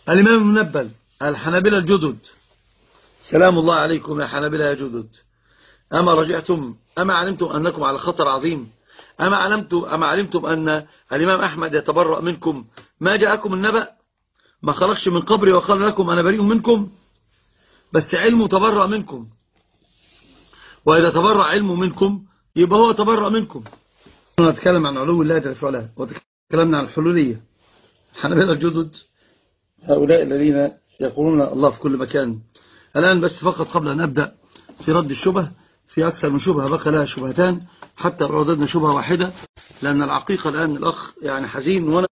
الإمام المنبل الحنابلة الجدد، سلام الله عليكم يا حنابلة يا جدد، أما رجعتم؟ أما علمتم أنكم على خطر عظيم؟ أما علمتم أن الإمام أحمد يتبرأ منكم؟ ما جاءكم النبأ؟ ما خرجش من قبري وقال لكم أنا بريء منكم؟ بس علمه تبرأ منكم، وإذا تبرأ علمه منكم يبقى هو تبرأ منكم. نتكلم عن علو الله جل وعلا، وتكلمنا عن الحلولية. الحنابلة الجدد هؤلاء الذين يقولون الله في كل مكان. الآن بس فقط قبل أن أبدأ في رد الشبه، في أكثر من شبهة بقى لها شبهتان، حتى رددنا شبهة واحدة، لأن العقيقة الآن الأخ يعني حزين، وأنا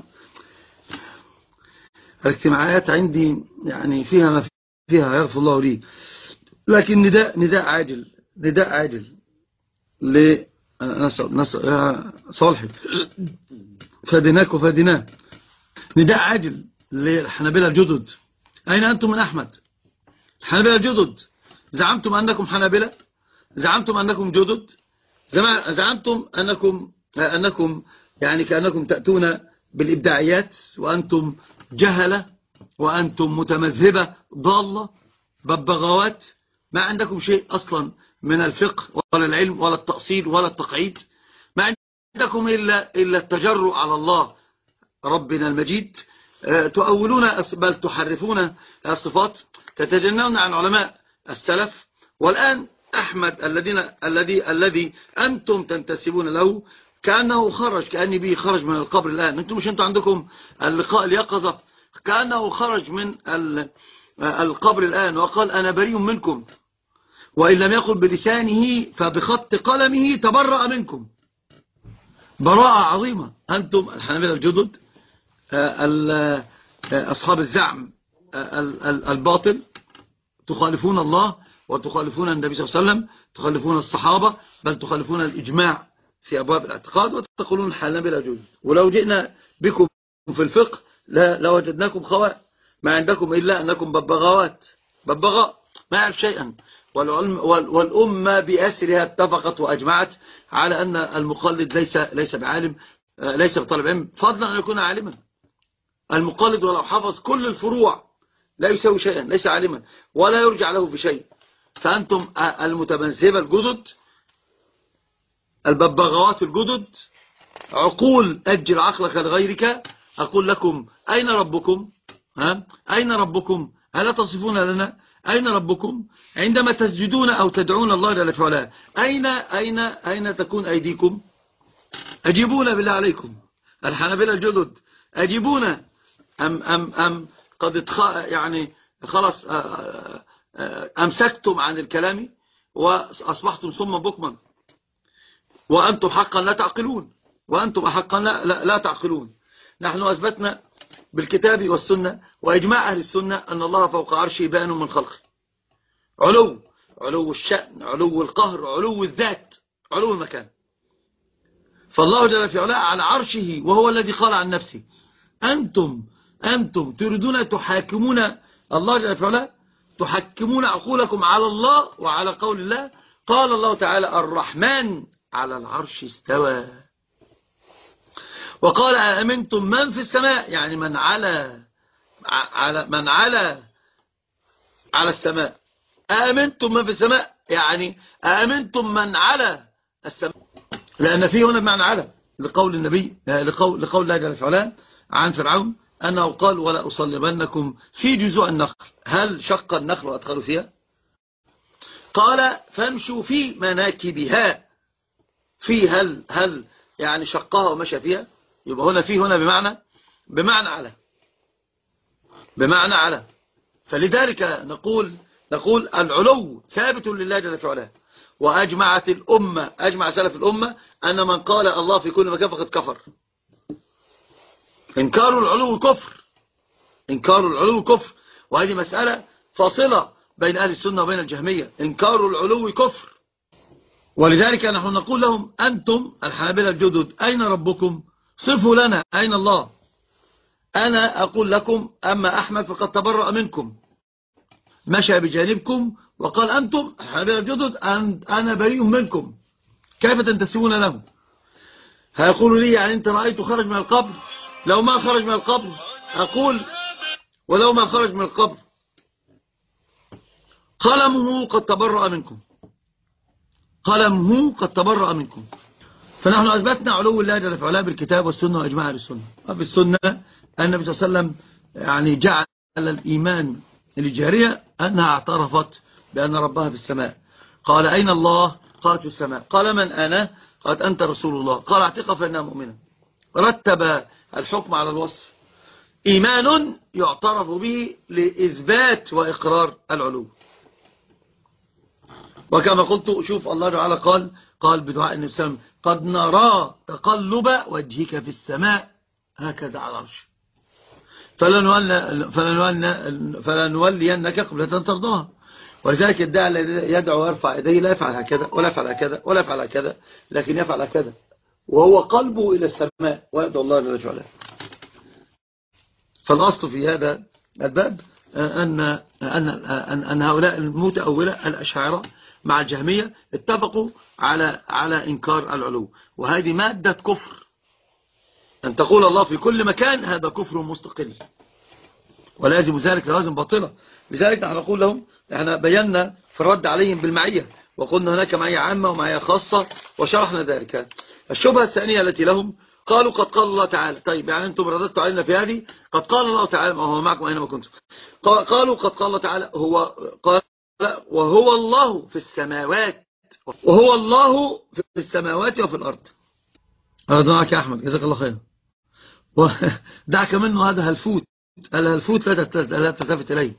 الاجتماعات عندي يعني فيها ما فيها يغفر الله لي، لكن نداء عاجل يا صالحي فادناك وفادناه، نداء عاجل للحنابلة الجدد. أين أنتم من أحمد؟ الحنابلة الجدد، زعمتم أنكم حنابلة، زعمتم أنكم جدد، زعمتم أنكم يعني كأنكم تأتون بالإبداعيات، وأنتم جهلة، وأنتم متمذهبة ضالة ببغاوات، ما عندكم شيء أصلا من الفقه ولا العلم ولا التأصيل ولا التقعيد، ما عندكم إلا التجرؤ على الله ربنا المجيد. تؤولون بل تحرفون الصفات، تتجنون عن علماء السلف. والآن أحمد الذي أنتم تنتسبون له كأنه كأني به خرج من القبر الآن. أنتم مش عندكم اللقاء اليقظة؟ كأنه خرج من القبر الآن وقال أنا بريء منكم، وإن لم يقل بلسانه فبخط قلمه تبرأ منكم براءة عظيمة. أنتم الحنابلة الجدد أصحاب الزعم الباطل، تخالفون الله وتخالفون النبي صلى الله عليه وسلم، تخالفون الصحابة، بل تخالفون الإجماع في أبواب الاعتقاد، وتقولون الحنابلة جدد. ولو جئنا بكم في الفقه لوجدناكم خواء، ما عندكم إلا أنكم ببغاء ما يعرف شيئا. والأمة بأسرها اتفقت وأجمعت على أن المقلد ليس بعالم، ليس بطالب علم، فضلا أن يكون عالما. المقلد ولو حفظ كل الفروع لا يسوي شيئا، ليس عالما ولا يرجع له بشيء. فأنتم المتمذهبة الجدد، الببغاوات الجدد، عقول أجل عقلك لغيرك. أقول لكم أين ربكم؟ أين ربكم؟ ألا تصفون لنا أين ربكم عندما تسجدون أو تدعون الله جل وعلا؟ أين تكون أيديكم؟ أجيبونا بالله عليكم الحنابلة الجدد، أجيبونا. أم قد يعني خلاص أمسكتم عن الكلام وأصبحتم صما بكما، وأنتم حقا لا تعقلون، وأنتم حقا لا تعقلون. نحن أثبتنا بالكتاب والسنة وإجماع أهل السنة أن الله فوق عرشه بائن من خلقه، علو الشأن، علو القهر، علو الذات، علو المكان. فالله جل في علاه على عرشه، وهو الذي قال عن نفسه. أنتم تريدون تحاكمون الله جل في علاه، تحكمون عقولكم على الله وعلى قول الله. قال الله تعالى الرحمن على العرش استوى، وقال أأمنتم من في السماء، يعني من على السماء. أأمنتم من في السماء يعني أأمنتم من على السماء، لأن فيه هنا بمعنى على، لقول النبي لقول الله جل وعلا عن فرعون أنه قال ولا أصلبنكم في جذوع النخل. هل شق النخل وأدخلوا فيها؟ قال فامشوا في مناكبها. في هل يعني شقها ومشى فيها؟ يبقى هنا بمعنى على. فلذلك نقول العلو ثابت لله جل وعلا. وأجمعت الأمة، أجمع سلف الأمة أن من قال الله في كل مكان فقد كفر. إنكار العلو كفر، وهذه مسألة فاصلة بين أهل السنة وبين الجهمية. إنكار العلو كفر. ولذلك نحن نقول لهم أنتم الحنابلة الجدد أين ربكم؟ صفوا لنا أين الله. أنا أقول لكم أما أحمد فقد تبرأ منكم، مشى بجانبكم وقال أنتم الحنابلة الجدد أنا بريء منكم، كيف تنتسبون له؟ هيقولوا لي يعني أنت رأيته خرج من القبر؟ لو ما خرج من القبر أقول ولو ما خرج من القبر قلمه قد تبرأ منكم، قلمه قد تبرأ منكم. فنحن أثبتنا علو الله جل في علاه بالكتاب والسنة وإجماع أهل السنة. وفي السنة النبي صلى الله عليه وسلم يعني جعل الإيمان للجارية أنها اعترفت بأن ربها في السماء. قال أين الله؟ قالت في السماء. قال من أنا؟ قالت أنت رسول الله. قال اعتق فإنها مؤمنة. رتب الحكم على الوصف. إيمان يعترف به لإثبات وإقرار العلو. وكما قلت شوف الله تعالى قال بدعاء النبي صلى الله عليه وسلم قد نرى تقلب وجهك في السماء هكذا على العرش فلنولينك قبلة ترضاها. ولذلك الداعي الذي يدعو ويرفع يديه لا يفعل هكذا ولا يفعل هكذا ولا يفعل هكذا، لكن يفعل هكذا وهو قلبه إلى السماء ويدعو الله جل وعلا. فالأصل في هذا الباب أن هؤلاء المتأولة الأشاعرة مع الجهمية اتفقوا على إنكار العلو، وهذه مادة كفر. أن تقول الله في كل مكان هذا كفر مستقل، ولازم ذلك لازم باطلة. لذلك نحن نقول لهم، احنا بينا في الرد عليهم بالمعية، وقلنا هناك معية عامة ومعية خاصة وشرحنا ذلك. الشبهة الثانية التي لهم قالوا قد قال الله تعالى. طيب يعني أنتم رددتوا علينا في هذه، قد قال الله تعالى ما هو معكم أينما كنتم. قالوا قد قال الله تعالى قال وهو الله في السماوات، وهو الله في السماوات وفي الأرض. دعك يا أحمد جزاك الله خير. دعك منه هذا هلفوت، الهلفوت لا تلتفت إليه.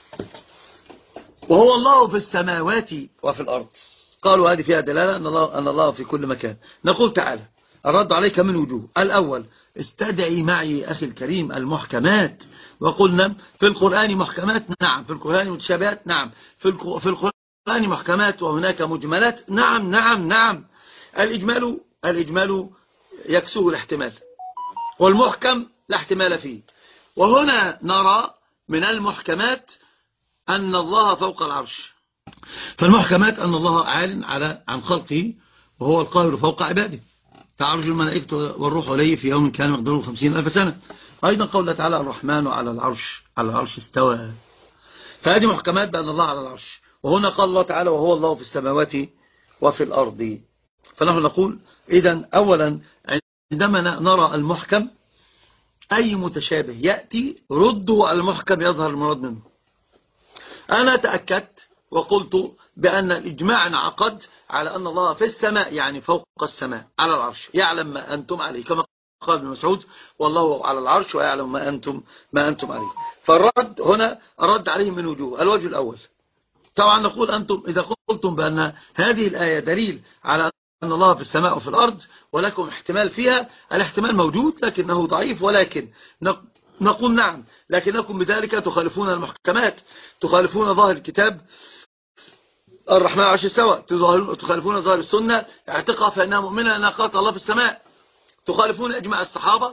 وهو الله في السماوات وفي الأرض. قالوا هذه فيها دلالة أن الله في كل مكان. نقول تعالى الرد عليك من وجوه. الأول استدعي معي أخي الكريم المحكمات، وقلنا في القرآن محكمات نعم، في القرآن متشابهات نعم، في القرآن محكمات وهناك مجملات نعم نعم نعم. الإجمال يكسوه الاحتمال، والمحكم لا احتمال فيه. وهنا نرى من المحكمات أن الله فوق العرش. فالمحكمات أن الله عال عن خلقه وهو القاهر فوق عباده. تعرج الملائكة والروح إليه في يوم كان مقداره 50,000 سنة. أيضا قوله تعالى الرحمن على العرش استوى. فهذه محكمات بأن الله على العرش. وهنا قال الله تعالى وهو الله في السماوات وفي الأرض. فنحن نقول إذن أولا عندما نرى المحكم أي متشابه يأتي رده على المحكم يظهر المراد منه. أنا تأكدت وقلت بأن الإجماع انعقد على أن الله في السماء، يعني فوق السماء على العرش، يعلم ما أنتم عليه، كما قال ابن مسعود والله على العرش ويعلم ما أنتم عليه. فالرد هنا الرد عليه من وجوه. الوجه الأول طبعا نقول أنتم إذا قلتم بأن هذه الآية دليل على أن الله في السماء وفي الأرض ولكم احتمال فيها، الاحتمال موجود لكنه ضعيف، ولكن نقول نعم، لكنكم بذلك تخالفون المحكمات، تخالفون ظاهر الكتاب الرحمن على العرش استوى، تخالفون ظاهر السنة اعتقها فإنها مؤمنة أنها قالت الله في السماء، تخالفون إجماع الصحابة.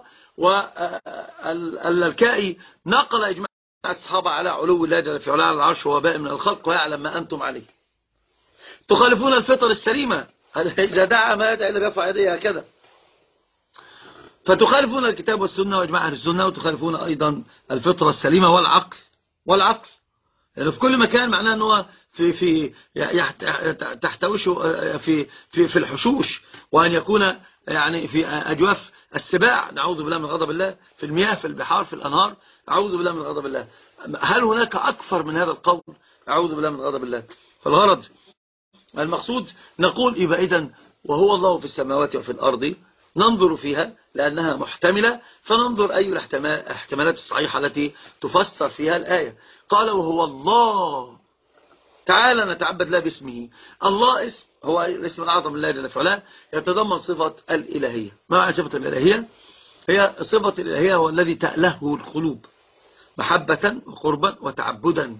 والكائي نقل إجماع الصحابة على علو الله جل في علاه على العرش وهو بائن من الخلق ويعلم ما أنتم عليه. تخالفون الفطر السليمة، إذا دعا ما يدعي إلا بيرفع يديه هكذا. فتخالفون الكتاب والسنة وإجماع أهل السنة، وتخالفون أيضا الفطرة السليمة والعقل يعني في كل مكان. معناه أنه تحتوشه في الحشوش، وأن يكون يعني في أجواف السباع، نعوذ بالله من غضب الله، في المياه في البحار في الأنهار، أعوذ بالله من غضب الله. هل هناك أكثر من هذا القول؟ أعوذ بالله من غضب الله. فالغرض المقصود نقول إذن وهو الله في السماوات وفي الأرض، ننظر فيها لأنها محتملة، فننظر أي الاحتمالات الصحيحة التي تفسر فيها الآية. قال وهو الله تعالى نتعبد له باسمه. الله اسم هو الاسم الأعظم لله جل وعلا، يتضمن صفة الإلهية. ما معنى صفة الإلهية؟ هي صفة الإلهية هو الذي تألهه القلوب محبة وقربا وتعبدا.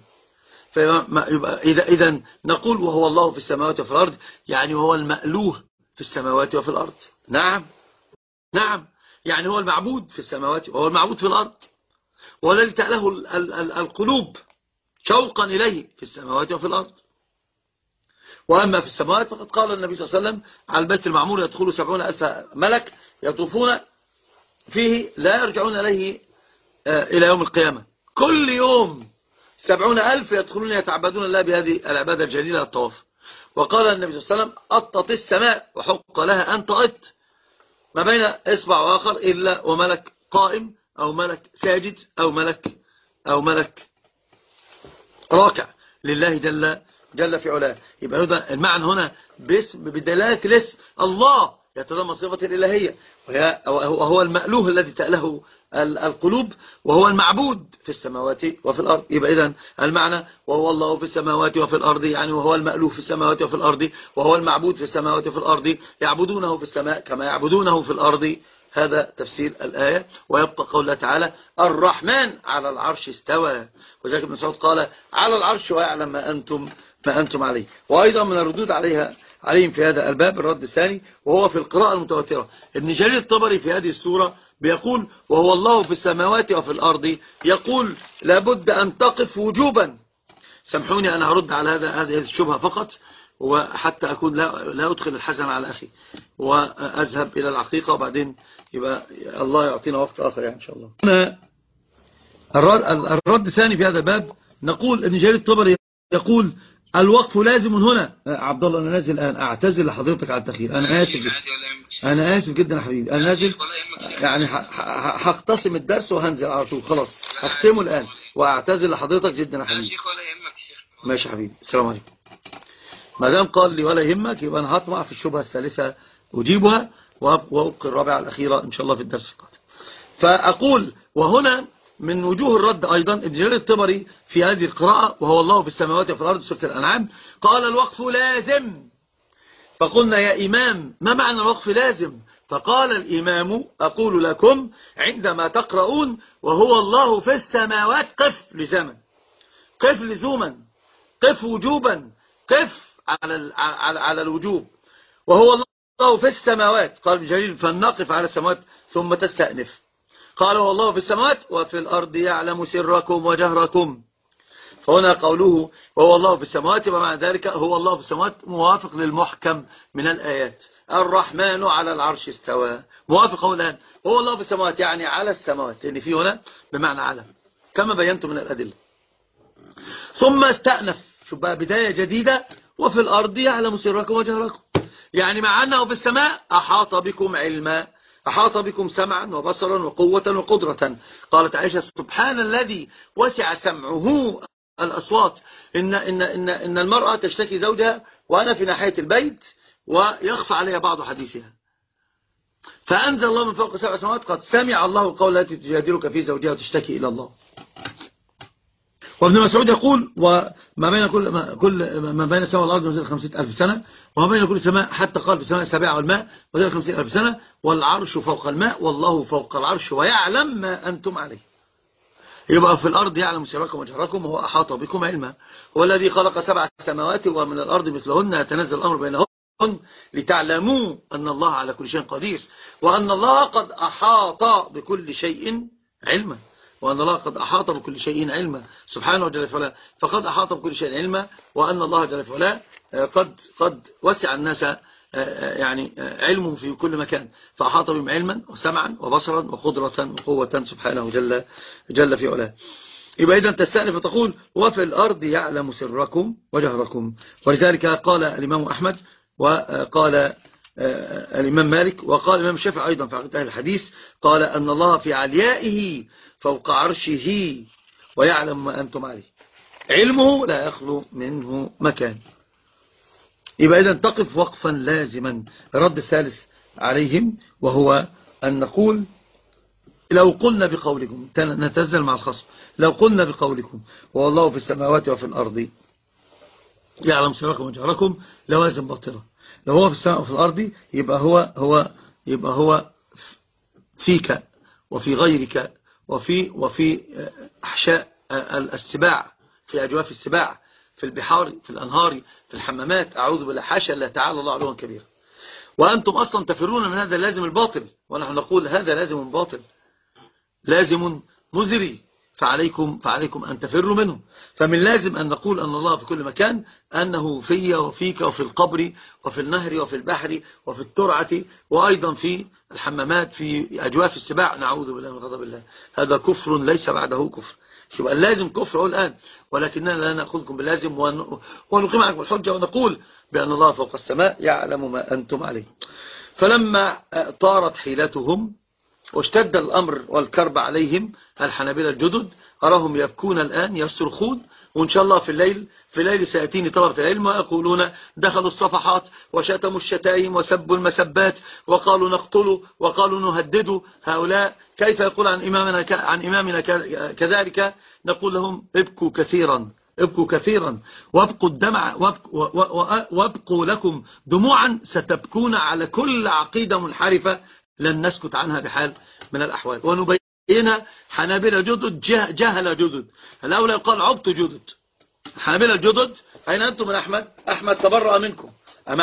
إذا نقول وهو الله في السماوات وفي الأرض، يعني هو المألوه في السماوات وفي الأرض. نعم يعني هو المعبود في السماوات وهو المعبود في الأرض، والذي تأله القلوب شوقا إليه في السماوات وفي الأرض. وأما في السماوات فقد قال النبي صلى الله عليه وسلم على البيت المعمور يدخل 70,000 ملك يطوفون فيه لا يرجعون إليه إلى يوم القيامة. كل يوم 70,000 يدخلون يتعبدون الله بهذه العبادة الجليلة الطواف. وقال النبي صلى الله عليه وسلم أطت السماء وحق لها أن تأط ما بين إصبع وآخر إلا وملك قائم أو ملك ساجد أو ملك راكع لله جل في علاه. يبقى هذا المعنى هنا بدلالة الاسم الله يتضمن صفة الإلهية، وهو المألوه الذي تأله القلوب، وهو المعبود في السماوات وفي الأرض. يبقى إذن المعنى وهو الله في السماوات وفي الأرض، يعني وهو المألوه في السماوات وفي الأرض، وهو المعبود في السماوات وفي الأرض، يعبدونه في السماء كما يعبدونه في الأرض. هذا تفسير الآية. ويبقى قول الله تعالى الرحمن على العرش استوى، وذلك ابن مسعود قال على العرش ويعلم ما أنتم عليه. وأيضا من الردود عليهم في هذا الباب الرد الثاني، وهو في القراءة المتواترة. ابن جرير الطبري في هذه السورة بيقول وهو الله في السماوات وفي الأرض، يقول لابد أن تقف وجوبا. سامحوني أنا هرد على هذه الشبهة فقط، وحتى أكون لا أدخل الحزن على أخي، وأذهب إلى العقيقة، وبعدين يبقى الله يعطينا وقت آخر يعني إن شاء الله. الرد الثاني في هذا الباب، نقول ابن جرير الطبري يقول الوقف لازم هنا. عبد الله أنا نازل الآن، أعتذر لحضرتك على التأخير، أنا آسف جدا يا حبيبي، أنا نازل يعني هختصم الدرس وهنزل على طول، خلاص هختمه الآن، وأعتذر لحضرتك جدا يا حبيبي. ماشي يا حبيبي، السلام عليكم. ما دام قال لي ولا يهمك، يبقى أنا هطمع في الشبهة الثالثة أجيبها، وأبقى الرابعة الأخيرة إن شاء الله في الدرس القادم. فأقول وهنا من وجوه الرد أيضا ابن جرير الطبري في هذه القراءة وهو الله في السماوات وفي الأرض سورة الأنعام قال الوقف لازم. فقلنا يا إمام ما معنى الوقف لازم؟ فقال الإمام أقول لكم عندما تقرؤون وهو الله في السماوات قف لزمن، قف لزوما، قف وجوبا، قف على الوجوب. وهو الله في السماوات قال ابن جرير فلنقف على السماوات ثم تستأنف. قال هو الله في السماوات وفي الأرض يعلم سركم وجهركم. فهنا قوله وهو الله في السماوات، ومع ذلك هو الله في السماوات موافق للمحكم من الآيات. الرحمن على العرش استوى موافق الآن. هو الله في السماوات يعني على السماوات، لأن فيه هنا بمعنى على كما بينت من الأدلة. ثم استأنف، شوف بقى بداية جديدة، وفي الأرض يعلم سركم وجهركم، يعني مع أنه في السماء أحاط بكم علما، أحاط بكم سمعا وبصرا وقوة وقدرة. قالت عائشة سبحان الذي وسع سمعه الأصوات. إن المرأة تشتكي زوجها وأنا في ناحية البيت ويخفى عليها بعض حديثها، فأنزل الله من فوق 7 سماوات قد سمع الله قول التي تجادلك في زوجها وتشتكي إلى الله. وابن مسعود يقول وما بين ما بين السماء والأرض نزل 50,000 سنة، وما بين كل سماء حتى قال في السماء السابعة والماء نزل 50,000 سنة، والعرش فوق الماء والله فوق العرش ويعلم ما أنتم عليه. يبقى في الأرض يعلم سركم وجهركم وهو أحاط بكم علما. هو الذي خلق 7 سماوات ومن الأرض مثلهن يتنزل الأمر بينهن لتعلموا أن الله على كل شيء قدير، وأن الله قد أحاط بكل شيء علما، وأن الله قد أحاط بكل شيء علما سبحانه جل وعلا. فقد أحاط بكل شيء علما، وأن الله جل وعلا قد وسع الناس يعني علمه في كل مكان، فأحاط بهم علما وسمعا وبصرا وقدرة وقوة سبحانه جل في علاه. يبقى إذا تستأنف وتقول وفي الأرض يعلم سركم وجهركم. ولذلك قال الإمام أحمد وقال الإمام مالك وقال الإمام الشافعي أيضا في عقيدة أهل الحديث، قال أن الله في عليائه فوق عرشه ويعلم ما أنتم عليه، علمه لا يخلو منه مكان. يبقى إذا تقف وقفا لازما. الرد الثالث عليهم وهو أن نقول لو قلنا بقولكم، نتنزل مع الخصم، لو قلنا بقولكم والله في السماوات وفي الأرض يعلم سركم وجهركم لوازم باطلة. لو هو في السماء وفي الأرض يبقى هو فيك وفي غيرك وفي أحشاء السباع، في أجواف السباع، في البحار، في الأنهار، في الحمامات. أعوذ بالله، حاشا الله تعالى الله علوا كبيرا. وأنتم أصلا تفرون من هذا اللازم الباطل، ونحن نقول هذا لازم باطل، لازم مزري، فعليكم أن تفروا منه. فمن لازم أن نقول أن الله في كل مكان، أنه في وفيك وفي القبر وفي النهر وفي البحر وفي الترعة، وأيضا في الحمامات، في أجواف السباع. نعوذ بالله من غضب الله. هذا كفر ليس بعده كفر. يبقى اللازم كفر هو الآن، ولكننا لا نأخذكم باللازم ونقيم عليكم الحجة ونقول بأن الله فوق السماء يعلم ما أنتم عليه. فلما طارت حيلتهم واشتد الأمر والكرب عليهم الحنابلة الجدد أراهم يبكون الآن يصرخون، وإن شاء الله في الليل سيأتيني طلبة العلم ويقولون دخلوا الصفحات وشتموا الشتائم وسبوا المسبات وقالوا نقتلوا وقالوا نهددوا هؤلاء، كيف يقول عن إمامنا كذلك؟ نقول لهم ابكوا كثيرا، ابكوا كثيرا وابقوا الدمع وابقوا لكم دموعا ستبكون على كل عقيدة منحرفة لن نسكت عنها بحال من الأحوال، ونبينها. حنابلة جدد جهل جدد، الأولى يقال عبط جدد. الحنابلة الجدد أين أنتم من أحمد؟ أحمد تبرأ منكم. أما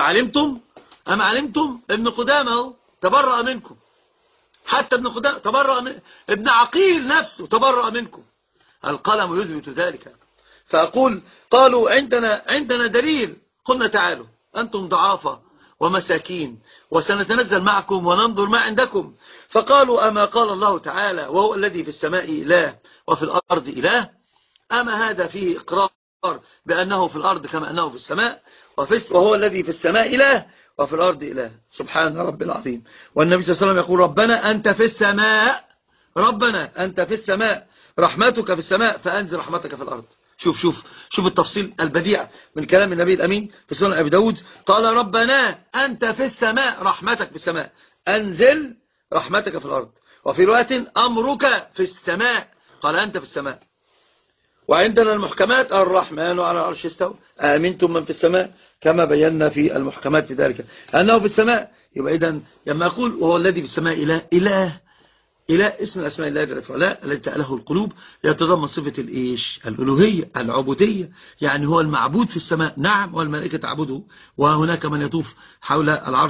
علمتم ابن قدامة تبرأ منكم، حتى ابن قدامة تبرأ من ابن عقيل نفسه تبرأ منكم، القلم يثبت ذلك. فأقول قالوا عندنا دليل، قلنا تعالوا أنتم ضعافة ومساكين وسنتنزل معكم وننظر ما عندكم. فقالوا أما قال الله تعالى وهو الذي في السماء إله وفي الأرض إله، أما هذا فيه إقرار بأنه في الأرض كما أنه في السماء، وهو الذي في السماء إله وفي الأرض إله، سبحان رب العظيم. والنبي صلى الله عليه وسلم يقول ربنا أنت في السماء، ربنا أنت في السماء رحمتك في السماء فأنزل رحمتك في الأرض. شوف التفصيل البديع من كلام النبي الأمين في سنن أبي داود، قال ربنا أنت في السماء رحمتك في السماء أنزل رحمتك في الأرض. وفي رواية أمرك في السماء، قال أنت في السماء. وعندنا المحكمات الرحمن على العرش استوى آمنتم من في السماء، كما بينا في المحكمات في ذلك أنه في السماء. يبقى إذن لما أقول وهو الذي في السماء إله اسم الأسماء الله جل وعلا التي تأله القلوب يتضمن صفة الألوهية العبودية، يعني هو المعبود في السماء، نعم، والملائكة تعبده، وهناك من يطوف حول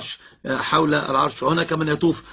العرش وهناك من يطوف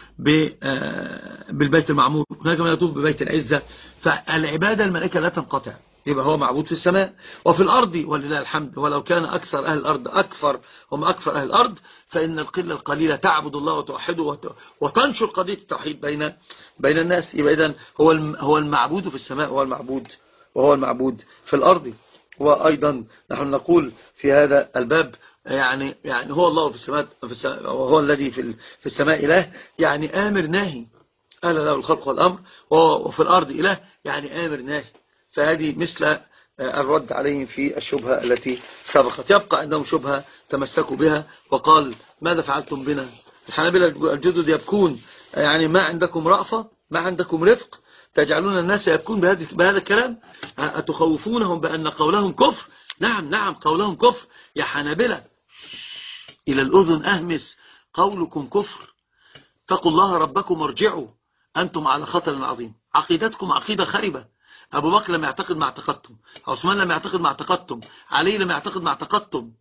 بالبيت المعمور، وهناك من يطوف ببيت العزة. فالعبادة الملائكة لا تنقطع، يبقى هو معبود في السماء وفي الأرض ولله الحمد. ولو كان أكثر أهل الأرض هم أكثر أهل الأرض، فإن القلة القليلة تعبد الله وتوحده وتنشر قضية التوحيد بين الناس. يبقى إذن هو المعبود في السماء وهو المعبود في الأرض. وأيضا نحن نقول في هذا الباب يعني هو الله في السماء وهو الذي في السماء إله، يعني آمر ناهي، أهل له الخلق والأمر، وفي الأرض إله يعني آمر ناهي. فهذه مثل الرد عليهم في الشبهة التي سبقت. يبقى عندهم شبهة تمسكوا بها وقال ماذا فعلتم بنا؟ الحنابلة الجدد يبكون، يعني ما عندكم رأفة، ما عندكم رفق، تجعلون الناس يبكون بهذا الكلام؟ أتخوفونهم بأن قولهم كفر؟ نعم قولهم كفر يا حنابلة، إلى الأذن أهمس، قولكم كفر. اتقوا الله ربكم وارجعوا، أنتم على خطر عظيم، عقيدتكم عقيدة خربة. أبو بكر لم يعتقد ما اعتقدتم، عثمان لم يعتقد ما اعتقدتم، علي لم يعتقد ما اعتقدتم،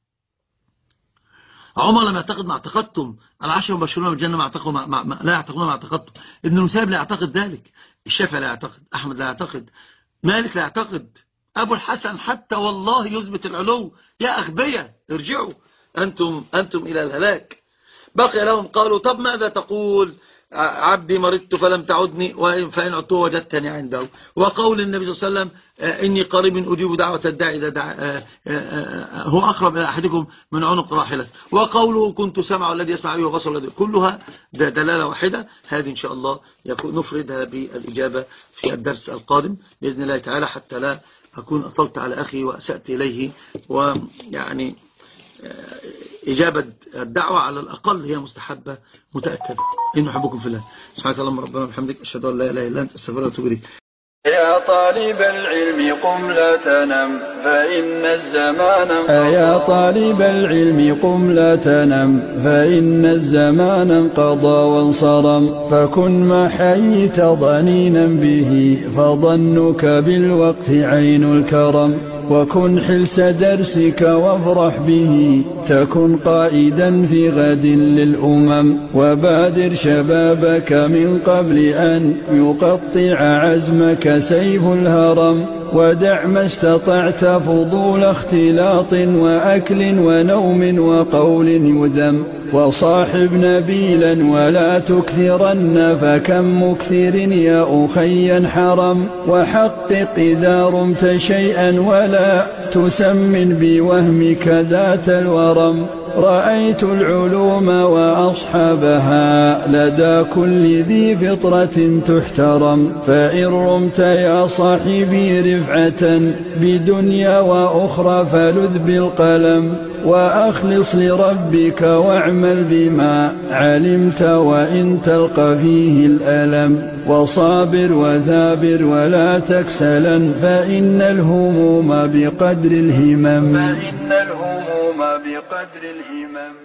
عمر لم يعتقد ما اعتقدتم، العشرة المبشرون بالجنة لا يعتقدون ما اعتقدتم، ابن المسيب لا يعتقد ذلك، الشافعي لا يعتقد، أحمد لا يعتقد، مالك لا يعتقد، أبو الحسن حتى والله يثبت العلو. يا أغبياء ارجعوا، أنتم إلى الهلاك. بقي لهم قالوا طب ماذا تقول؟ عبدي مرضت فلم تعدني فإن عدت وجدتني عنده. وقول النبي صلى الله عليه وسلم إني قريب أجيب دعوة الداعي إذا دعا، هو أقرب إلى أحدكم من عنق راحلة. وقوله كنت سمع الذي يسمع به وبصر الذي، كلها دلالة واحدة. هذه إن شاء الله نفردها بالإجابة في الدرس القادم بإذن الله تعالى، حتى لا أكون أطلت على أخي وأسأت إليه. ويعني إجابة الدعوة على الأقل هي مستحبة متأكدة. إن نحبكم في الله. سبحانك اللهم ربنا وبحمدك، أشهد أن لا إله إلا أنت، أستغفرك وأتوب إليك. يا طالب العلم قم لا تنم فإن الزمان يا طالب العلم قم لا تنم فإن الزمان انقضى وانصرم، فكن ما حييت ضنينا به فظنك بالوقت عين الكرم، وكن حلس درسك وافرح به تكن قائدا في غد للأمم، وبادر شبابك من قبل أن يقطع عزمك سيف الهرم. ودع ما استطعت فضول اختلاط وأكل ونوم وقول يذم وصاحب نبيلا ولا تكثرن فكم مكثر يا أخي حرم وحقق إذا رمت شيئا ولا تسمن بوهمك ذات الورم رأيت العلوم وأصحابها لدى كل ذي فطرة تحترم فإن رمت يا صاحبي رفعة بدنيا وأخرى فلذ بالقلم وأخلص لربك واعمل بما علمت وإن تلقى فيه الألم وصابر وثابر ولا تكسلا فإن الهموم بقدر الهمم